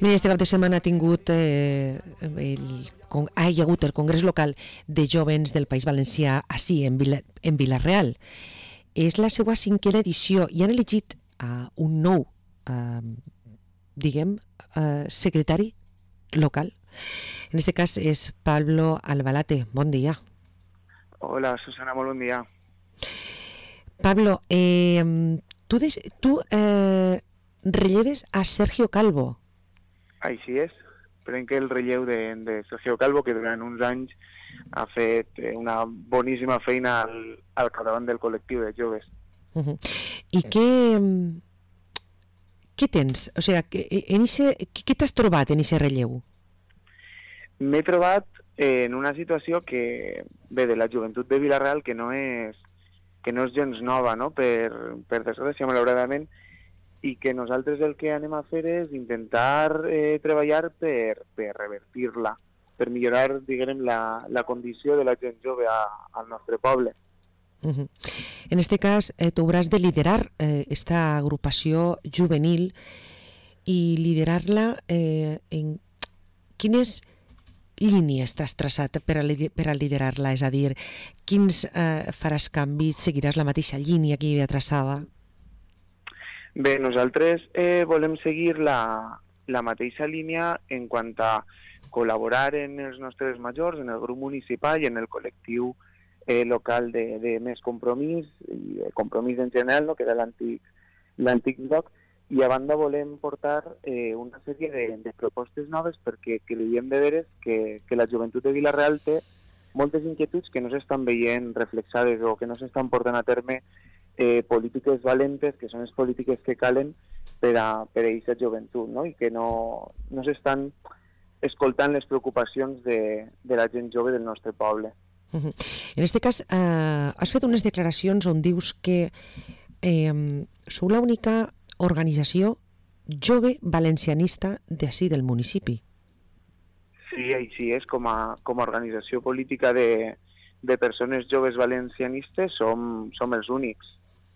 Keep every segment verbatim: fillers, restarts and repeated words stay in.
Mira, este cap de setmana ha tingut eh, el, con, ha hi ha hagut el Congrés Local de Jovens del País Valencià així, en, Vila, en Vila-real. És la seva cinquena edició i han elegit uh, un nou, uh, diguem, uh, secretari local. En este cas és Pablo Albalate. Bon dia. Hola, Susana, molt bon dia. Pablo, eh, tu, des, tu eh, relleves a Sergio Calvo. Així és. Prenc el relleu de, de Sergio Calvo, que durant uns anys ha fet una boníssima feina al, al capdavant del col·lectiu de joves. Uh-huh. I què, què tens? O sigui, que, en ixe, què t'has trobat en aquest relleu? M'he trobat en una situació que ve de la joventut de Vila-real, que no és, que no és gens nova, no? per, per desgràcia, malauradament, i que nosaltres el que anem a fer és intentar eh, treballar per, per revertir-la, per millorar, diguem, la, la condició de la gent jove a, al nostre poble. Uh-huh. En este cas, eh, tu hauràs de liderar eh, esta agrupació juvenil i liderar-la eh, en quines línies t'has traçat per a, per a liderar-la? És a dir, quins eh, faràs canvis, seguiràs la mateixa línia que hi havia traçada? Bé, nosaltres eh, volem seguir la, la mateixa línia en quant a col·laborar en els nostres majors, en el grup municipal i en el col·lectiu eh, local de, de Més Compromís, i eh, Compromís en general, no? Que era l'antic l'antic bloc, i a banda volem portar eh, una sèrie de, de propostes noves perquè creiem de veres que, que la joventut de Vila-real té moltes inquietuds que no s'estan veient reflexades o que no s'estan portant a terme Eh, polítiques valentes, que són les polítiques que calen per a, per a aquesta joventut, no? I que no, no s'estan escoltant les preocupacions de, de la gent jove del nostre poble. Uh-huh. En aquest cas, eh, has fet unes declaracions on dius que eh, sou l'única organització jove valencianista d'ací del municipi. Sí, així és. Com a, com a organització política de, de persones joves valencianistes som, som els únics.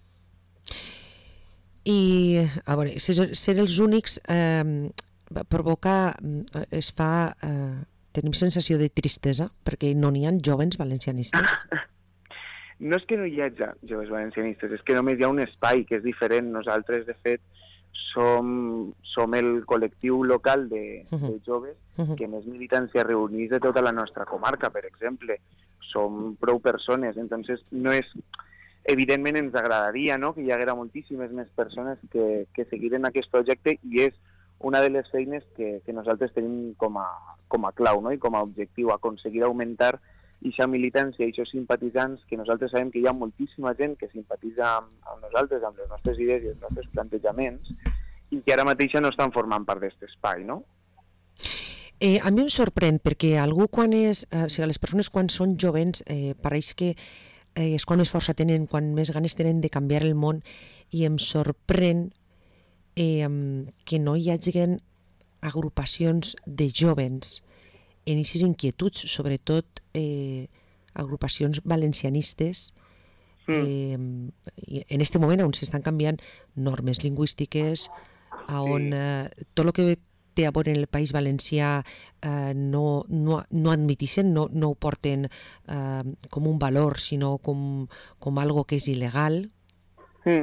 I, a veure, ser, ser els únics eh, provoca, es fa, eh, tenim sensació de tristesa perquè no n'hi ha jovens valencianistes. No és que no hi hagi joves valencianistes, és que només hi ha un espai que és diferent. Nosaltres, de fet, som, som el col·lectiu local de, uh-huh. de joves uh-huh. que més militància reunís de tota la nostra comarca, per exemple. Som prou persones, entonces no és... Evidentment ens agradaria, no?, que hi haguera moltíssimes més persones que, que seguiren aquest projecte i és una de les feines que, que nosaltres tenim com a, com a clau, no?, i com a objectiu, aconseguir augmentar aquesta militància i aquests simpatitzants, que nosaltres sabem que hi ha moltíssima gent que simpatitza amb, amb nosaltres, amb les nostres idees i els nostres plantejaments, i que ara mateixa no estan formant part d'aquest espai, no? Eh, a mi em sorprèn perquè algú quan és, eh, o sigui, les persones quan són jovents eh, pareix que eh, és quan més força tenen, quan més ganes tenen de canviar el món, i em sorprèn eh, que no hi hagi agrupacions de jovens en aquestes inquietuds, sobretot eh, agrupacions valencianistes eh, en aquest moment on s'estan canviant normes lingüístiques, on eh, tot el que té a veure en el País Valencià eh, no, no, no admetixen, no, no ho porten eh, com un valor, sinó com, com algo que és il·legal. Mm.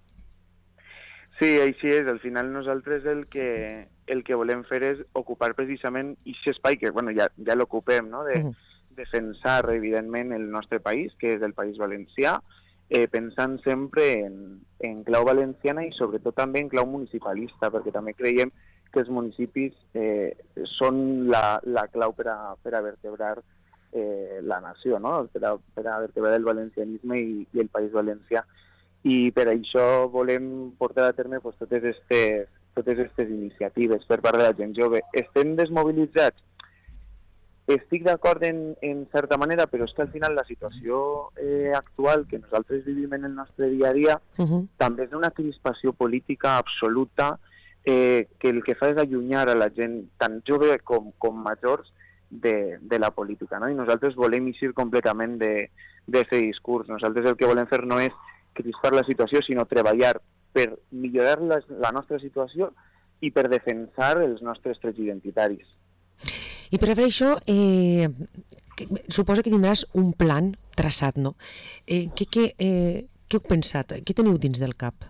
Sí, així és. Al final nosaltres el que, el que volem fer és ocupar precisament aquest espai que bueno, ja, ja l'ocupem, no? De uh-huh. defensar, evidentment, el nostre país, que és el País Valencià, eh, pensant sempre en, en clau valenciana i sobretot també en clau municipalista, perquè també creiem que els municipis eh, són la, la clau per a, per a vertebrar eh, la nació, no? per, a, per a vertebrar el valencianisme i, i el País Valencià. I per això volem portar a terme pues, totes aquestes totes aquestes iniciatives per part de la gent jove. Estem desmobilitzats? Estic d'acord en, en certa manera, però és que al final la situació eh, actual que nosaltres vivim en el nostre dia a dia uh-huh. també és una crispació política absoluta eh, que el que fa és allunyar a la gent, tant jove com, com majors, de, de la política, no? I nosaltres volem eixir completament d'aquest discurs. Nosaltres el que volem fer no és crispar la situació, sinó treballar per millorar la, la nostra situació i per defensar els nostres trets identitaris. I per a fer això, eh, suposo que tindràs un plan traçat, no? Eh, què, què, eh, què heu pensat? Què teniu dins del cap?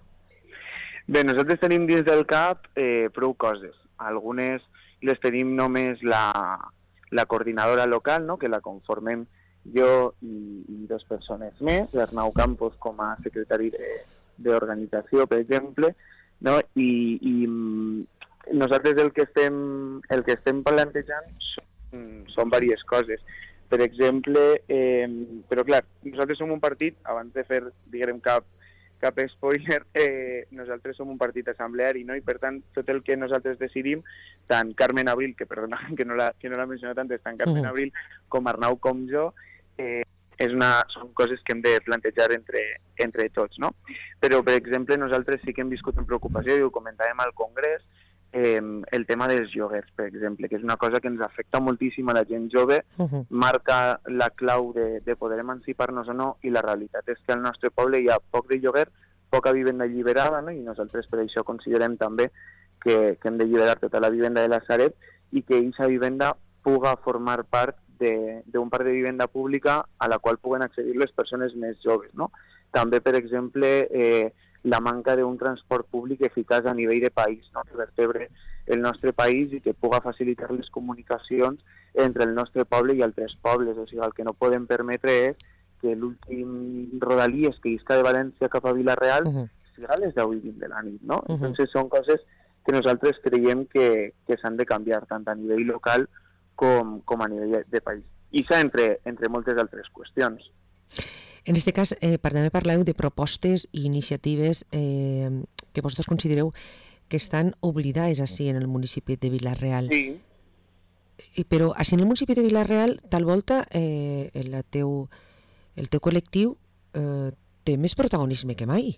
Bé, nosaltres tenim dins del cap eh, prou coses. Algunes les tenim només la, la coordinadora local, no?, que la conformem jo i, i dues persones més, l'Arnau Campos com a secretari d'organització, per exemple, no? I, i nosaltres el que estem, el que estem plantejant són, són diverses coses. Per exemple, eh, però clar, nosaltres som un partit, abans de fer, diguem, cap, cap spoiler, eh, nosaltres som un partit assembleari, no? I per tant, tot el que nosaltres decidim, tant Carmen Abril, que perdona que no l'ha no mencionat antes, tant Carmen uh-huh. Abril com Arnau com jo, eh, és una, són coses que hem de plantejar entre, entre tots, no? Però, per exemple, nosaltres sí que hem viscut amb preocupació, i ho comentàvem al Congrés, eh, el tema dels lloguers, per exemple, que és una cosa que ens afecta moltíssim a la gent jove, uh-huh. marca la clau de, de poder emancipar-nos o no, i la realitat és que al nostre poble hi ha poc de lloguer, poca vivenda alliberada, no? I nosaltres per això considerem també que, que hem d'alliberar tota la vivenda de la Sareb i que aquesta vivenda puga formar part d'un parc de vivenda pública a la qual puguen accedir les persones més joves, no? També, per exemple, eh, la manca d'un transport públic eficaç a nivell de país, no?, que vertebre el nostre país i que puga facilitar les comunicacions entre el nostre poble i altres pobles. O sigui, el que no podem permetre és que l'últim rodalies que isca de València cap a Vila-real uh-huh. siga a les deu i vint de la nit, no? Uh-huh. Entonces són coses que nosaltres creiem que, que s'han de canviar tant a nivell local Com, com a nivell de país. I això entre, entre moltes altres qüestions. En aquest cas, eh, també parleu de propostes i iniciatives eh, que vosaltres considereu que estan oblidades així en el municipi de Vila-real. Sí. I, però així en el municipi de Vila-real, tal volta, eh, el, teu, el teu col·lectiu eh, té més protagonisme que mai.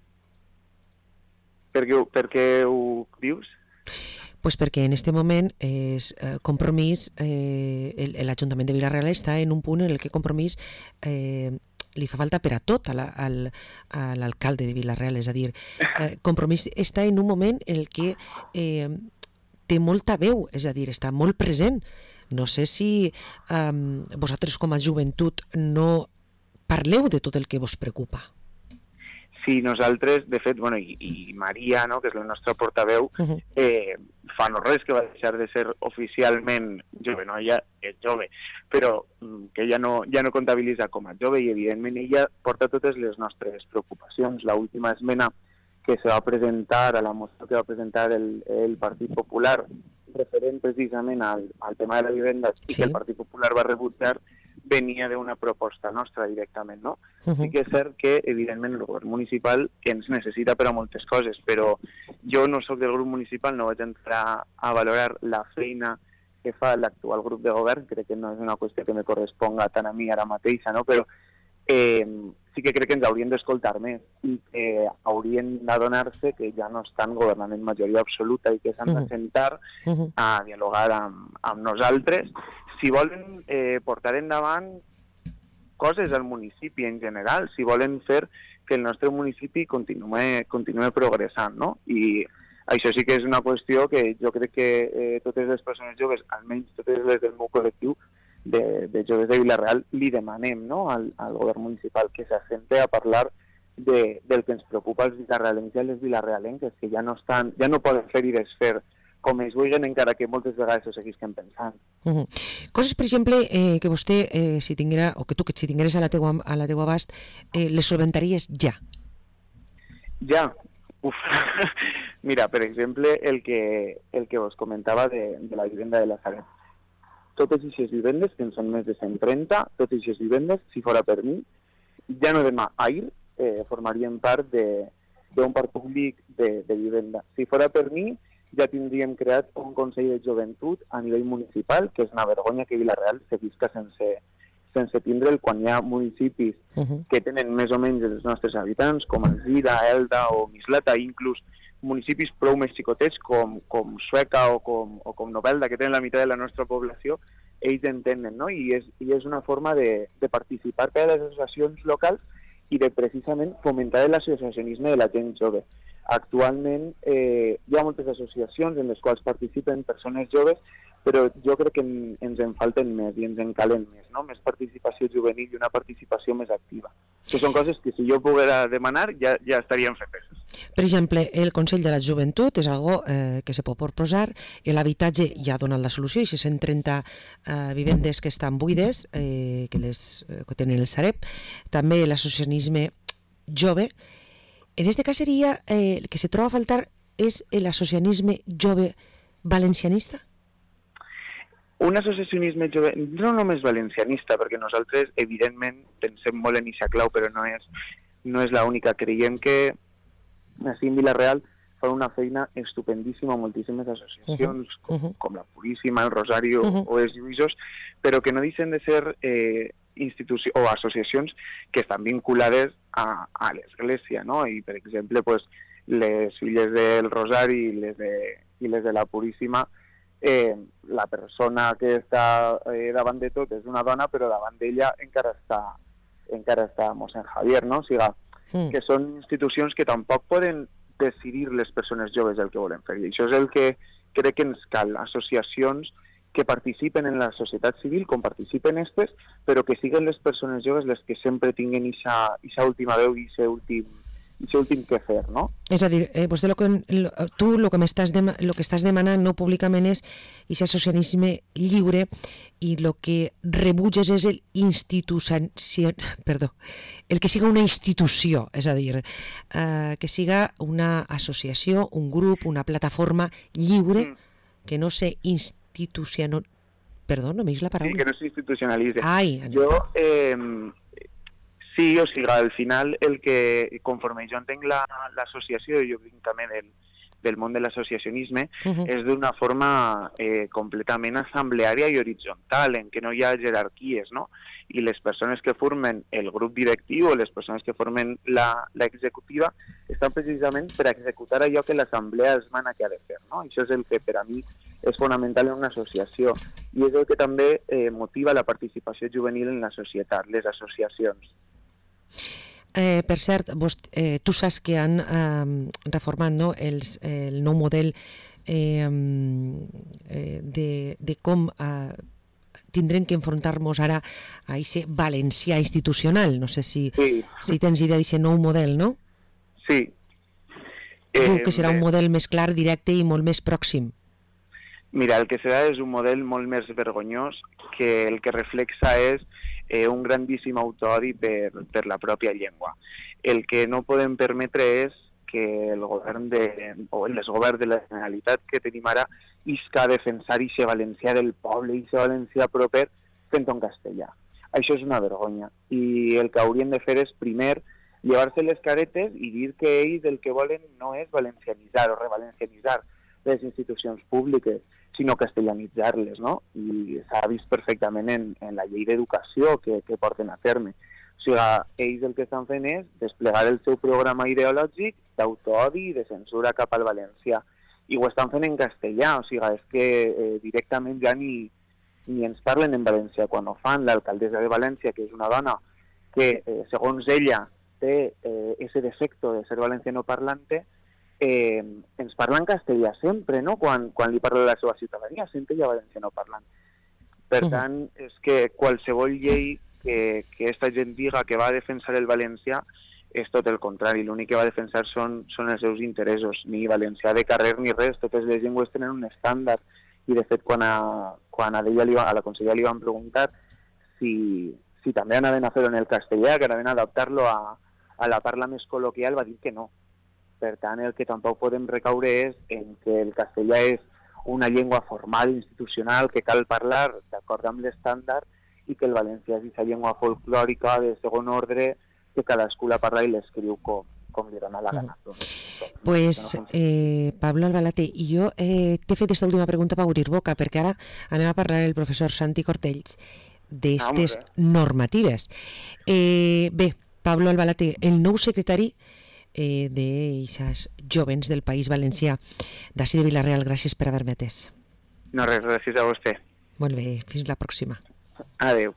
Per què, per què ho dius? Pues perquè en aquest moment és eh, Compromís, eh, l'Ajuntament de Vila-real està en un punt en el que Compromís eh, li fa falta per a tot a l'alcalde de Vila-real, és a dir, eh, Compromís està en un moment en el que eh, té molta veu, és a dir, està molt present. No sé si eh, vosaltres com a joventut no parleu de tot el que vos preocupa. Sí, nosaltres, de fet, bueno, i, i Maria, no?, que és la nostra portaveu, uh-huh. eh, fa no res que va deixar de ser oficialment jove, no? Ella és jove, però que ella no, ja no comptabilitza com a jove i, evidentment, ella porta totes les nostres preocupacions. L'última esmena que se va presentar, a la moció que va presentar el, el Partit Popular, referent precisament al, al tema de la vivenda, sí. I que el Partit Popular va rebutjar, venia d'una proposta nostra directament, no? Uh-huh. Sí que és cert que, evidentment, el govern municipal que ens necessita per a moltes coses, però jo no sóc del grup municipal, no vaig entrar a valorar la feina que fa l'actual grup de govern, crec que no és una qüestió que me corresponga tant a mi ara mateixa, no? Però eh, sí que crec que ens haurien d'escoltar més i que haurien d'adonar-se que ja no estan governant en majoria absoluta i que s'han uh-huh. de sentar uh-huh. a dialogar amb, amb nosaltres si volen eh, portar endavant coses al municipi en general, si volen fer que el nostre municipi continue, continue progressant, no? I això sí que és una qüestió que jo crec que eh, totes les persones joves, almenys totes les del meu col·lectiu de, de joves de Vila-real, li demanem, no?, al, al govern municipal que s'assente a parlar de, del que ens preocupa als vilarrealencs i a les vilarrealenques, que ja no, estan, ja no poden fer i desfer com ells vulguin, encara que moltes vegades ho seguisquen pensant. Uh-huh. Coses, per exemple, eh, que vostè, eh, si tinguera, o que tu, que si tingueres a la teua, a la teua abast, eh, les solventaries ja? Ja? Uf. Mira, per exemple, el que, el que vos comentava de, de la vivenda de la Sareb. Totes aquestes vivendes, que en són més de cent trenta, totes aquestes vivendes, si fora per mi, ja no demà ahir, eh, formarien part d'un parc públic de, de vivenda. Si fora per mi, ja tindríem creat un Consell de Joventut a nivell municipal, que és una vergonya que Vila-real se visca sense, sense tindre'l quan hi ha municipis uh-huh. que tenen més o menys els nostres habitants, com Alzira, Elda o Mislata, inclús municipis prou més xicotets com, com Sueca o com, o com Novelda, que tenen la meitat de la nostra població, ells entenen, no? I és, i és una forma de, de participar per a les associacions locals i de precisament fomentar l'associacionisme de la gent jove. Actualment eh, hi ha moltes associacions en les quals participen persones joves, però jo crec que en, ens en falten més i ens en calen més, no? Més participació juvenil i una participació més activa. Que són coses que si jo poguera demanar ja, ja estarien fetes. Per exemple, el Consell de la Joventut és algo eh, que se pot proposar, l'habitatge ja ha donat la solució, i cent trenta eh, vivendes que estan buides, eh, que, les, eh, que tenen el Sareb, també l'associacionisme jove. En aquest cas seria, eh, el que se troba a faltar és l'associacionisme jove valencianista? Un associacionisme jove, no només valencianista, perquè nosaltres, evidentment, pensem molt en eixa clau, però no és, no és l'única. Creiem que així en Vila-real fan una feina estupendíssima, moltíssimes associacions, uh -huh. com, com la Puríssima, el Rosario uh -huh. o els Lluïsos, però que no deixen de ser eh, institucions o associacions que estan vinculades a, a l'Església, no? I, per exemple, pues, les filles del Rosari i les de, i les de la Puríssima, Eh, la persona que està eh, davant de tot és una dona, però davant d'ella encara està encara està mossèn Javier, no? O sigui, mm. que són institucions que tampoc poden decidir les persones joves el que volen fer. I això és el que crec que ens cal, associacions que participen en la societat civil, com participen estes, però que siguen les persones joves les que sempre tinguin aquesta última veu i aquest últim i això últim que fer, no? És a dir, eh, vostè lo que, lo, tu el que, m'estàs de, lo que estàs demanant no públicament és aquest associacionisme lliure, i el que rebutges és el institucion... perdó, el que siga una institució, és a dir, eh, que siga una associació, un grup, una plataforma lliure, mm. que no se institucional... Perdó, no m'eix la paraula. Sí, que no s'institucionalitzi. Ai, jo... Eh, Sí, o sigui, al final, el que, conforme jo entenc l'associació, la, jo vinc també del, del món de l'associacionisme, uh -huh. és d'una forma eh, completament assembleària i horitzontal, en què no hi ha jerarquies, no? I les persones que formen el grup directiu o les persones que formen l'executiva estan precisament per executar allò que l'assemblea es mana que ha de fer, no? Això és el que per a mi és fonamental en una associació, i és el que també eh, motiva la participació juvenil en la societat, les associacions. Eh, per cert, vos, eh, tu saps que han eh, reformat, no, els, eh, el nou model eh, eh, de, de com eh, tindrem que enfrontar-nos ara a aquest valencià institucional. No sé si, sí. si tens idea d'aquest nou model, no? Sí. Diu eh, que serà un model més clar, directe i molt més pròxim. Mira, el que serà és un model molt més vergonyós, que el que reflexa és Eh, un grandíssim autoodi per, per la pròpia llengua. El que no podem permetre és que el govern de, o els governs de la Generalitat que tenim ara isca a defensar aquest valencià del poble, aquest valencià proper, fent-ho en castellà. Això és una vergonya. I el que haurien de fer és, primer, llevar-se les caretes i dir que ells el que volen no és valencianitzar o revalencianitzar les institucions públiques, sinó castellanitzar-les, no? I s'ha vist perfectament en, en la llei d'educació que, que porten a terme. O sigui, ells el que estan fent és desplegar el seu programa ideològic d'autoodi i de censura cap al valencià. I ho estan fent en castellà, o sigui, és que eh, directament ja ni, ni ens parlen en valencià quan ho fan. L'alcaldessa de València, que és una dona que, eh, segons ella, té eh, ese defecto de ser valencianoparlante, Eh, ens parla en castellà sempre, no? Quan, quan li parla de la seva ciutadania, sempre hi ha valenciano parlant. Per uh-huh. tant, és que qualsevol llei que, que aquesta gent diga que va a defensar el valencià és tot el contrari. L'únic que va a defensar són, són els seus interessos, ni valencià de carrer ni res. Totes les llengües tenen un estàndard, i de fet quan a, quan a, ella li va, a la consellera li van preguntar si, si també anaven a fer-ho en el castellà, que anaven a adaptar-lo a, a la parla més col·loquial, va dir que no. Per tant, el que tampoc podem recaure és en que el castellà és una llengua formal, institucional, que cal parlar d'acord amb l'estàndard, i que el valencià és aquesta llengua folclòrica de segon ordre que cadascú la parla i l'escriu com, com li dona la gana. Mm. Doncs, pues, no eh, Pablo Albalate, i jo eh, t'he fet aquesta última pregunta per obrir boca, perquè ara anem a parlar el professor Santi Cortells d'estes ah, normatives. Eh, bé, Pablo Albalate, el nou secretari Eh, d'eixes jovens del País Valencià, d'ací de Vila-real, gràcies per haver-me atès. No res, gràcies a vostè. Molt bé, fins la pròxima. Adéu.